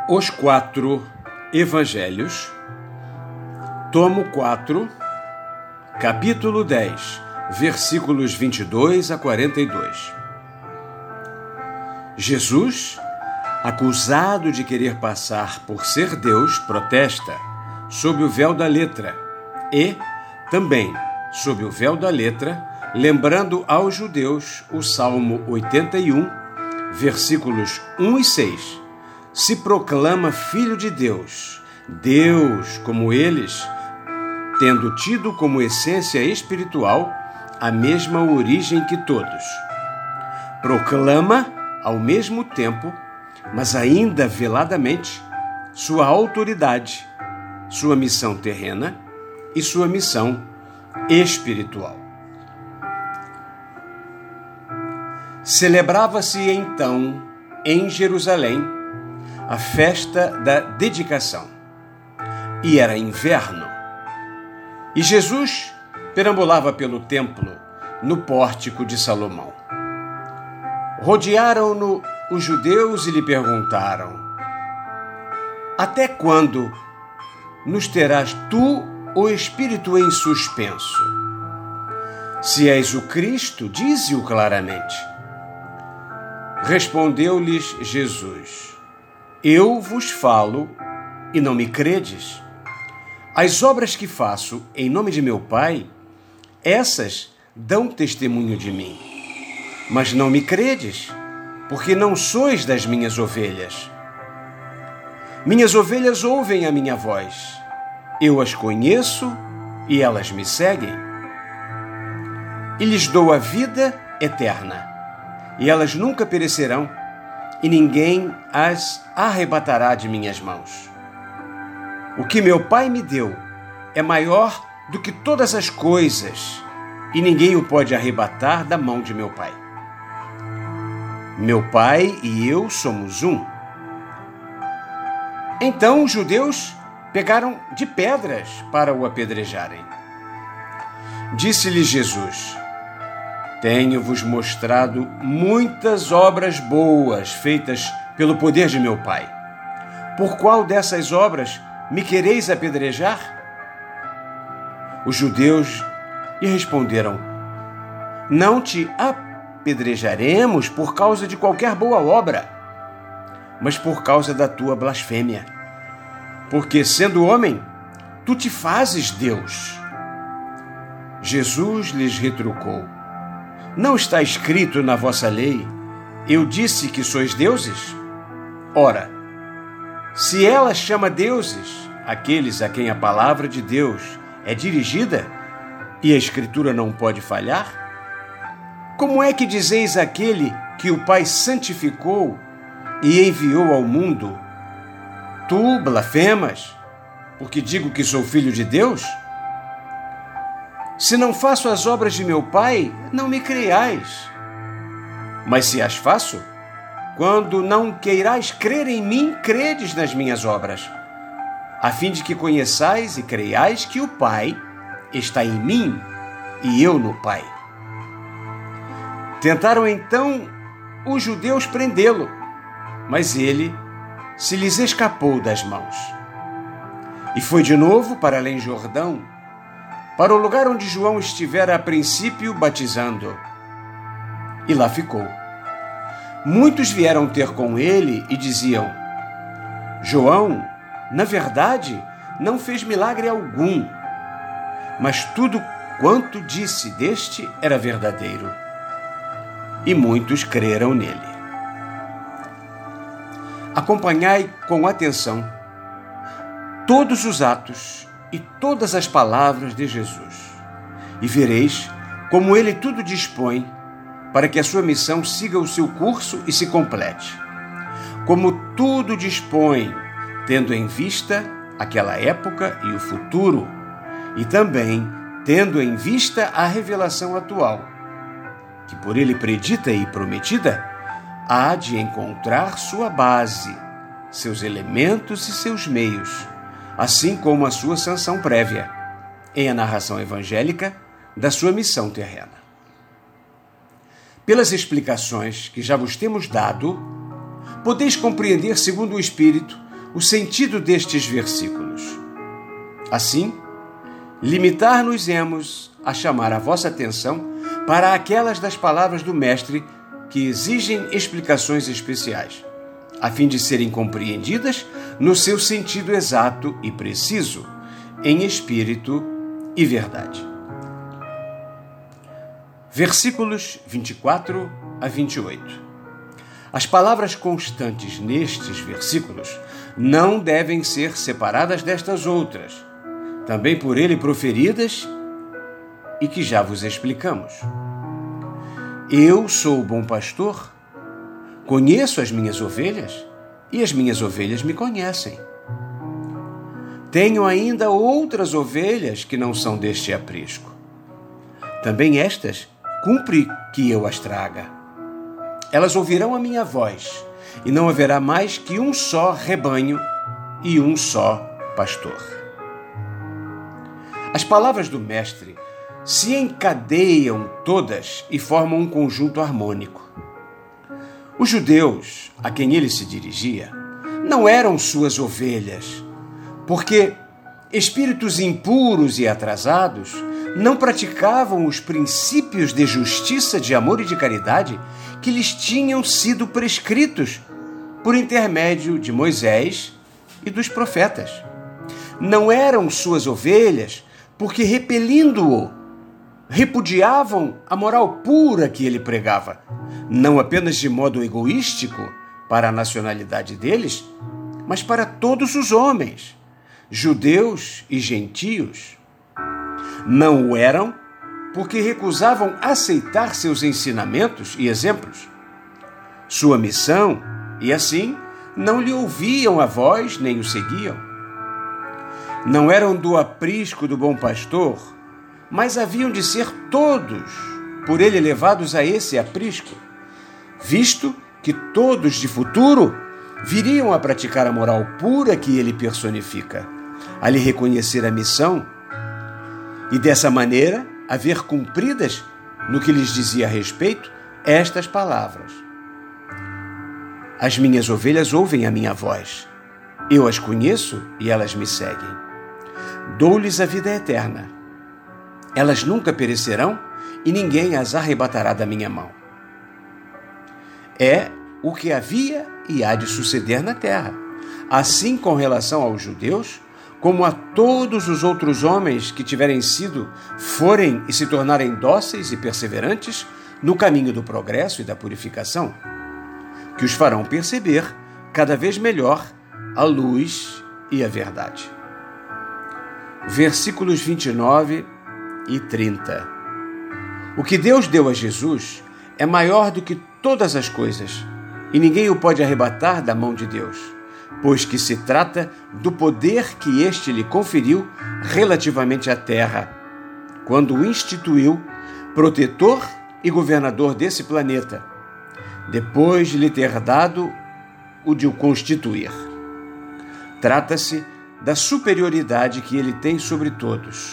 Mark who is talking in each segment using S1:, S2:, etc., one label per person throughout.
S1: Os Quatro Evangelhos, tomo 4, capítulo 10, versículos 22 a 42. Jesus, acusado de querer passar por ser Deus, protesta sob o véu da letra e, também sob o véu da letra, lembrando aos judeus o Salmo 81, versículos 1 e 6, se proclama filho de Deus, Deus como eles, tendo tido como essência espiritual a mesma origem que todos. Proclama, ao mesmo tempo, mas ainda veladamente, sua autoridade, sua missão terrena e sua missão espiritual. Celebrava-se então, em Jerusalém, a festa da dedicação. E era inverno. E Jesus perambulava pelo templo, no pórtico de Salomão. Rodearam-no os judeus e lhe perguntaram: até quando nos terás tu o espírito em suspenso? Se és o Cristo, dize-o claramente. Respondeu-lhes Jesus: eu vos falo e não me credes. As obras que faço em nome de meu Pai, essas dão testemunho de mim. Mas não me credes, porque não sois das minhas ovelhas. Minhas ovelhas ouvem a minha voz. Eu as conheço e elas me seguem. E lhes dou a vida eterna, e elas nunca perecerão, e ninguém as arrebatará de minhas mãos. O que meu Pai me deu é maior do que todas as coisas, e ninguém o pode arrebatar da mão de meu Pai. Meu Pai e eu somos um. Então os judeus pegaram de pedras para o apedrejarem. Disse-lhes Jesus: tenho-vos mostrado muitas obras boas feitas pelo poder de meu Pai. Por qual dessas obras me quereis apedrejar? Os judeus lhe responderam: não te apedrejaremos por causa de qualquer boa obra, mas por causa da tua blasfêmia. Porque, sendo homem, tu te fazes Deus. Jesus lhes retrucou: não está escrito na vossa lei, eu disse que sois deuses? Ora, se ela chama deuses aqueles a quem a palavra de Deus é dirigida, e a Escritura não pode falhar, como é que dizeis àquele que o Pai santificou e enviou ao mundo: tu blasfemas, porque digo que sou filho de Deus? Se não faço as obras de meu Pai, não me creiais. Mas se as faço, quando não queirais crer em mim, credes nas minhas obras, a fim de que conheçais e creiais que o Pai está em mim e eu no Pai. Tentaram então os judeus prendê-lo, mas ele se lhes escapou das mãos. E foi de novo para além Jordão, para o lugar onde João estivera a princípio batizando. E lá ficou. Muitos vieram ter com ele e diziam: João, na verdade, não fez milagre algum, mas tudo quanto disse deste era verdadeiro. E muitos creram nele. Acompanhai com atenção todos os atos e todas as palavras de Jesus, e vereis como ele tudo dispõe para que a sua missão siga o seu curso e se complete. Como tudo dispõe, tendo em vista aquela época e o futuro, e também tendo em vista a revelação atual, que por ele predita e prometida, há de encontrar sua base, seus elementos e seus meios, assim como a sua sanção prévia, em a narração evangélica da sua missão terrena. Pelas explicações que já vos temos dado, podeis compreender, segundo o Espírito, o sentido destes versículos. Assim, limitar-nos-emos a chamar a vossa atenção para aquelas das palavras do Mestre que exigem explicações especiais, a fim de serem compreendidas no seu sentido exato e preciso, em espírito e verdade. Versículos 24 a 28. As palavras constantes nestes versículos não devem ser separadas destas outras, também por ele proferidas e que já vos explicamos. Eu sou o bom pastor, conheço as minhas ovelhas e as minhas ovelhas me conhecem. Tenho ainda outras ovelhas que não são deste aprisco. Também estas cumpre que eu as traga. Elas ouvirão a minha voz, e não haverá mais que um só rebanho e um só pastor. As palavras do Mestre se encadeiam todas e formam um conjunto harmônico. Os judeus a quem ele se dirigia não eram suas ovelhas, porque espíritos impuros e atrasados não praticavam os princípios de justiça, de amor e de caridade que lhes tinham sido prescritos por intermédio de Moisés e dos profetas. Não eram suas ovelhas porque, repelindo-o, repudiavam a moral pura que ele pregava, não apenas de modo egoístico para a nacionalidade deles, mas para todos os homens, judeus e gentios. Não o eram porque recusavam aceitar seus ensinamentos e exemplos, sua missão, e assim não lhe ouviam a voz nem o seguiam. Não eram do aprisco do bom pastor, mas haviam de ser todos por ele levados a esse aprisco, visto que todos de futuro viriam a praticar a moral pura que ele personifica, a lhe reconhecer a missão e dessa maneira a ver cumpridas, no que lhes dizia a respeito, estas palavras: as minhas ovelhas ouvem a minha voz, eu as conheço e elas me seguem. Dou-lhes a vida eterna. Elas nunca perecerão e ninguém as arrebatará da minha mão. É o que havia e há de suceder na terra, assim com relação aos judeus, como a todos os outros homens que tiverem sido, forem e se tornarem dóceis e perseverantes no caminho do progresso e da purificação, que os farão perceber cada vez melhor a luz e a verdade. Versículos 29 e 30. O que Deus deu a Jesus é maior do que todas as coisas, e ninguém o pode arrebatar da mão de Deus, pois que se trata do poder que este lhe conferiu relativamente à terra, quando o instituiu protetor e governador desse planeta, depois de lhe ter dado o de o constituir. Trata-se da superioridade que ele tem sobre todos.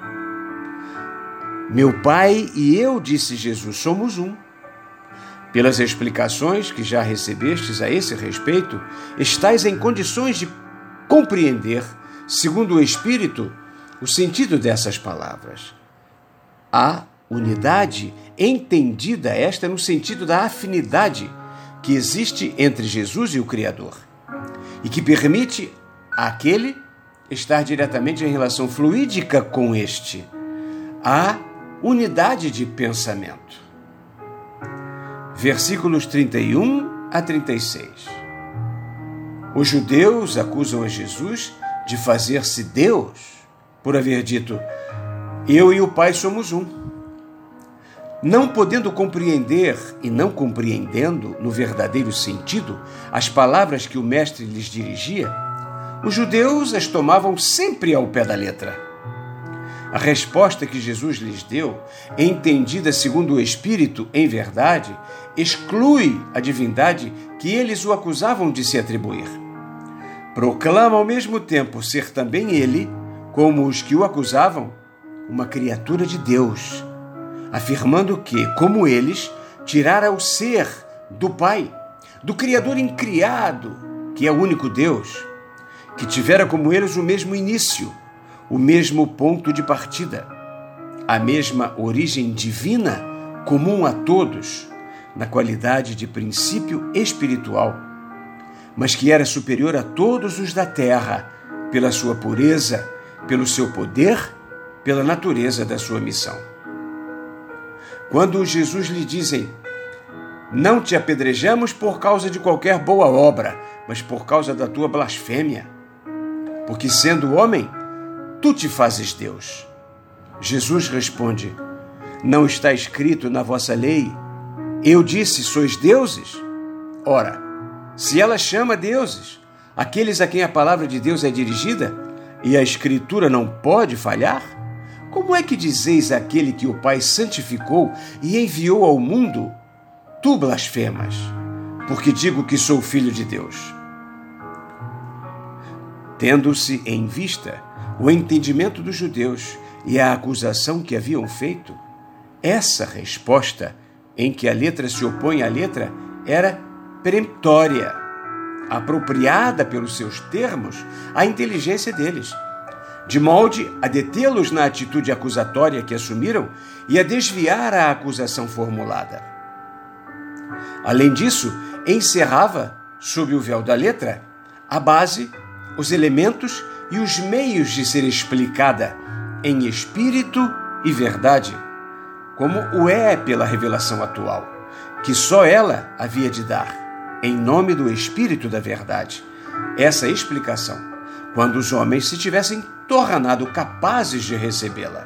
S1: Meu Pai e eu, disse Jesus, somos um. Pelas explicações que já recebestes a esse respeito, estais em condições de compreender, segundo o Espírito, o sentido dessas palavras. A unidade, entendida esta no sentido da afinidade que existe entre Jesus e o Criador, e que permite àquele estar diretamente em relação fluídica com este. A unidade de pensamento. Versículos 31 a 36. Os judeus acusam a Jesus de fazer-se Deus, por haver dito: eu e o Pai somos um. Não podendo compreender e não compreendendo no verdadeiro sentido as palavras que o Mestre lhes dirigia, os judeus as tomavam sempre ao pé da letra. A resposta que Jesus lhes deu, entendida segundo o Espírito em verdade, exclui a divindade que eles o acusavam de se atribuir. Proclama ao mesmo tempo ser também ele, como os que o acusavam, uma criatura de Deus, afirmando que, como eles, tirara o ser do Pai, do Criador incriado, que é o único Deus, que tivera como eles o mesmo início, o mesmo ponto de partida, a mesma origem divina comum a todos, na qualidade de princípio espiritual, mas que era superior a todos os da terra, pela sua pureza, pelo seu poder, pela natureza da sua missão. Quando Jesus lhe dizem: não te apedrejamos por causa de qualquer boa obra, mas por causa da tua blasfêmia, porque sendo homem, tu te fazes Deus. Jesus responde: não está escrito na vossa lei: eu disse, sois deuses? Ora, se ela chama deuses aqueles a quem a palavra de Deus é dirigida, e a Escritura não pode falhar, como é que dizeis àquele que o Pai santificou e enviou ao mundo: tu blasfemas, porque digo que sou filho de Deus? Tendo-se em vista o entendimento dos judeus e a acusação que haviam feito, essa resposta, em que a letra se opõe à letra, era peremptória, apropriada pelos seus termos à inteligência deles, de molde a detê-los na atitude acusatória que assumiram e a desviar a acusação formulada. Além disso, encerrava, sob o véu da letra, a base, os elementos e os meios de ser explicada em espírito e verdade, como o é pela revelação atual, que só ela havia de dar, em nome do Espírito da Verdade, essa explicação, quando os homens se tivessem tornado capazes de recebê-la.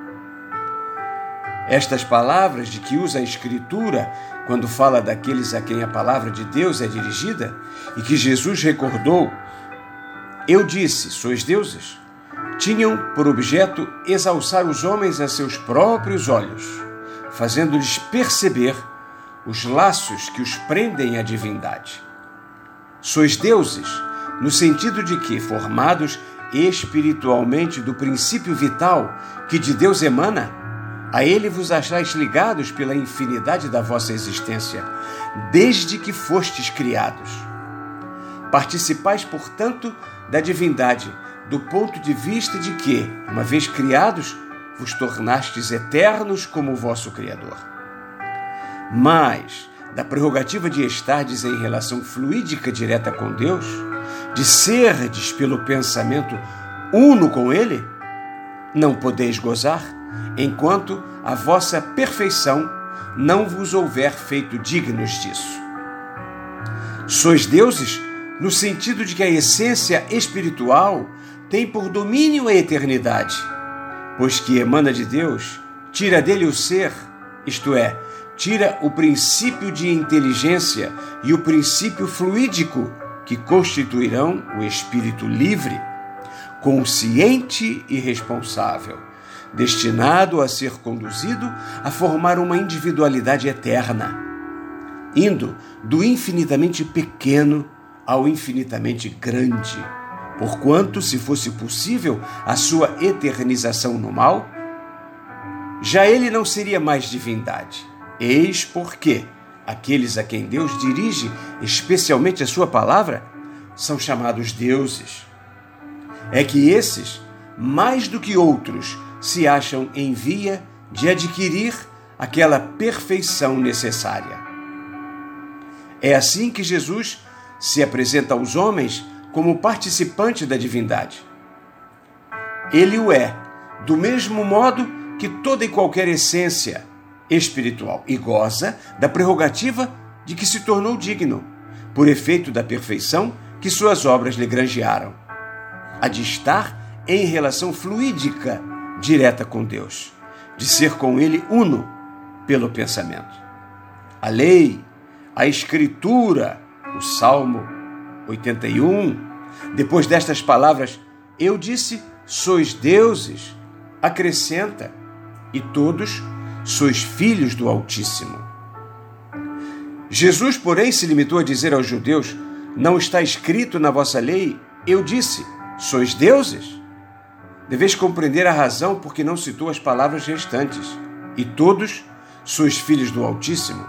S1: Estas palavras de que usa a Escritura quando fala daqueles a quem a palavra de Deus é dirigida, e que Jesus recordou: eu disse, sois deuses, tinham por objeto exalçar os homens a seus próprios olhos, fazendo-lhes perceber os laços que os prendem à divindade. Sois deuses, no sentido de que, formados espiritualmente do princípio vital que de Deus emana, a ele vos achais ligados pela infinidade da vossa existência, desde que fostes criados. Participais, portanto, da divindade, do ponto de vista de que, uma vez criados, vos tornastes eternos como o vosso Criador. Mas, da prerrogativa de estardes em relação fluídica direta com Deus, de serdes pelo pensamento uno com Ele, não podeis gozar, enquanto a vossa perfeição não vos houver feito dignos disso. Sois deuses no sentido de que a essência espiritual tem por domínio a eternidade, pois que emana de Deus, tira dele o ser, isto é, tira o princípio de inteligência e o princípio fluídico que constituirão o espírito livre, consciente e responsável, destinado a ser conduzido a formar uma individualidade eterna, indo do infinitamente pequeno ao infinitamente grande, porquanto, se fosse possível a sua eternização no mal, já ele não seria mais divindade. Eis porque aqueles a quem Deus dirige especialmente a sua palavra são chamados deuses. É que esses, mais do que outros, se acham em via de adquirir aquela perfeição necessária. É assim que Jesus se apresenta aos homens como participante da divindade. Ele o é, do mesmo modo que toda e qualquer essência espiritual, e goza da prerrogativa de que se tornou digno, por efeito da perfeição que suas obras lhe granjearam, a de estar em relação fluídica direta com Deus, de ser com Ele uno pelo pensamento. A lei, a Escritura, o Salmo 81, depois destas palavras, eu disse, sois deuses, acrescenta, e todos sois filhos do Altíssimo. Jesus, porém, se limitou a dizer aos judeus, não está escrito na vossa lei, eu disse, sois deuses? Deveis compreender a razão por que não citou as palavras restantes, e todos sois filhos do Altíssimo.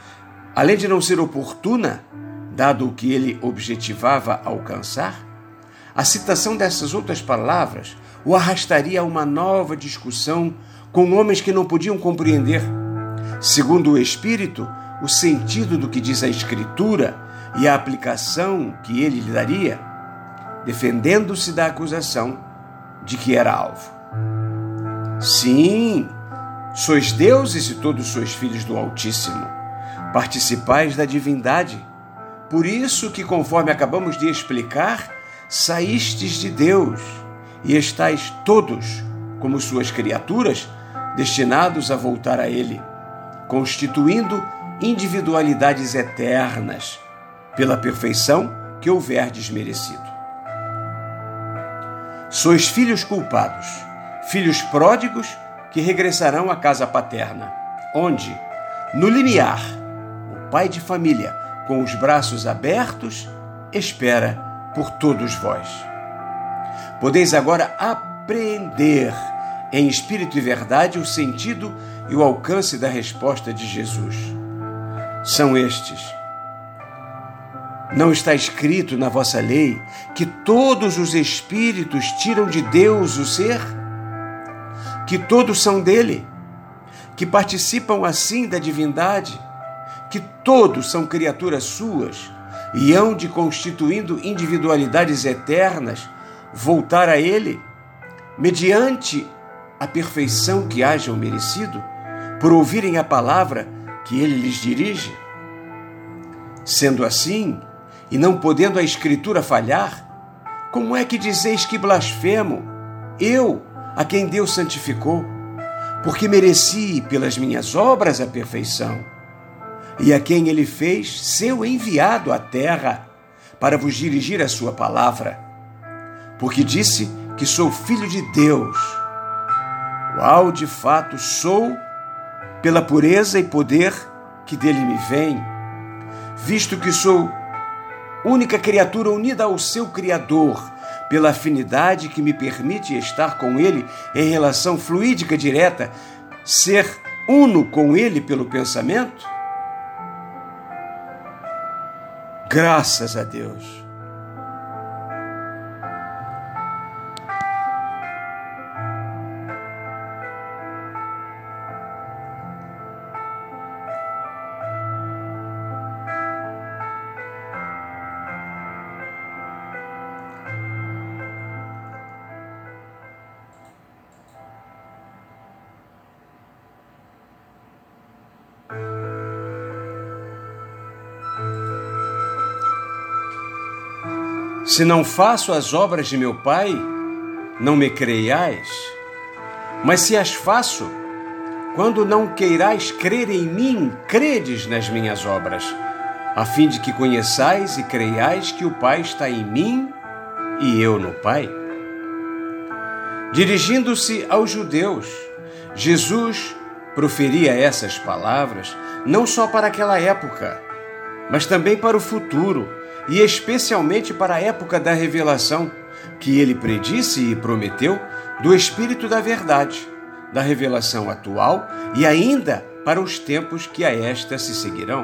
S1: Além de não ser oportuna, dado o que ele objetivava alcançar, a citação dessas outras palavras o arrastaria a uma nova discussão com homens que não podiam compreender, segundo o Espírito, o sentido do que diz a Escritura e a aplicação que ele lhe daria, defendendo-se da acusação de que era alvo. Sim, sois deuses e todos sois filhos do Altíssimo, participais da divindade. Por isso que, conforme acabamos de explicar, saístes de Deus e estáis todos, como suas criaturas, destinados a voltar a Ele, constituindo individualidades eternas, pela perfeição que houverdes merecido. Sois filhos culpados, filhos pródigos que regressarão à casa paterna, onde, no limiar, o pai de família, com os braços abertos, espera por todos vós. Podeis agora apreender, em espírito e verdade, o sentido e o alcance da resposta de Jesus. São estes: não está escrito na vossa lei que todos os espíritos tiram de Deus o ser? Que todos são dele? Que participam assim da divindade? Que todos são criaturas suas e hão de, constituindo individualidades eternas, voltar a ele, mediante a perfeição que hajam merecido, por ouvirem a palavra que ele lhes dirige? Sendo assim, e não podendo a Escritura falhar, como é que dizeis que blasfemo, eu, a quem Deus santificou, porque mereci pelas minhas obras a perfeição, e a quem ele fez seu enviado à terra, para vos dirigir a sua palavra? Porque disse que sou filho de Deus, qual de fato sou, pela pureza e poder que dele me vem, visto que sou única criatura unida ao seu Criador, pela afinidade que me permite estar com ele em relação fluídica direta, ser uno com ele pelo pensamento? Graças a Deus! Se não faço as obras de meu Pai, não me creiais. Mas se as faço, quando não queirais crer em mim, credes nas minhas obras, a fim de que conheçais e creiais que o Pai está em mim e eu no Pai. Dirigindo-se aos judeus, Jesus proferia essas palavras não só para aquela época, mas também para o futuro, e especialmente para a época da revelação, que ele predisse e prometeu do Espírito da Verdade, da revelação atual e ainda para os tempos que a esta se seguirão.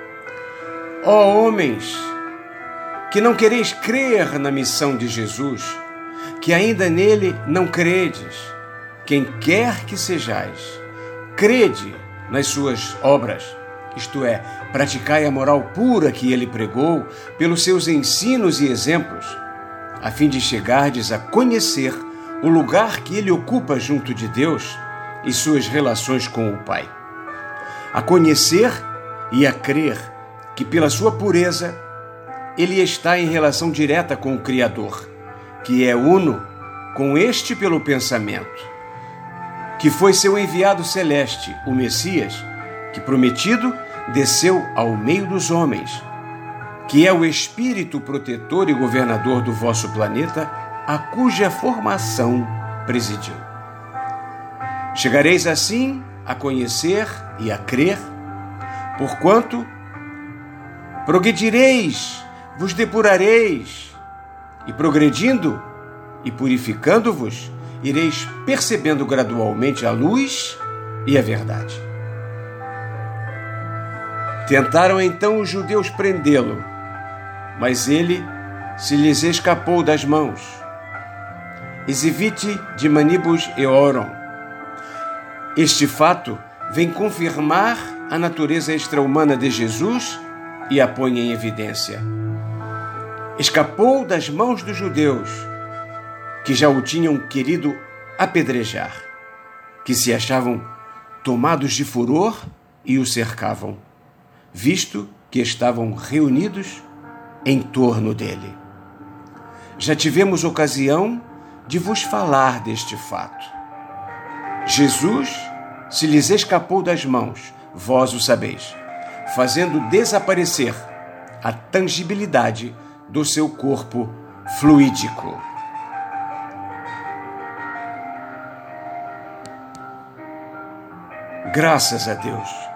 S1: Ó homens, que não quereis crer na missão de Jesus, que ainda nele não credes, quem quer que sejais, crede nas suas obras, isto é, praticai a moral pura que ele pregou pelos seus ensinos e exemplos, a fim de chegardes a conhecer o lugar que ele ocupa junto de Deus e suas relações com o Pai. A conhecer e a crer que pela sua pureza ele está em relação direta com o Criador, que é uno com este pelo pensamento, que foi seu enviado celeste, o Messias, que prometido desceu ao meio dos homens, que é o Espírito protetor e governador do vosso planeta, a cuja formação presidiu. Chegareis assim a conhecer e a crer, porquanto progredireis, vos depurareis, e progredindo e purificando-vos, ireis percebendo gradualmente a luz e a verdade. Tentaram então os judeus prendê-lo, mas ele se lhes escapou das mãos. Exhibite de manibus eorum. Este fato vem confirmar a natureza extra-humana de Jesus e a põe em evidência. Escapou das mãos dos judeus, que já o tinham querido apedrejar, que se achavam tomados de furor e o cercavam, visto que estavam reunidos em torno dele. Já tivemos ocasião de vos falar deste fato. Jesus se lhes escapou das mãos, vós o sabeis, fazendo desaparecer a tangibilidade do seu corpo fluídico. Graças a Deus.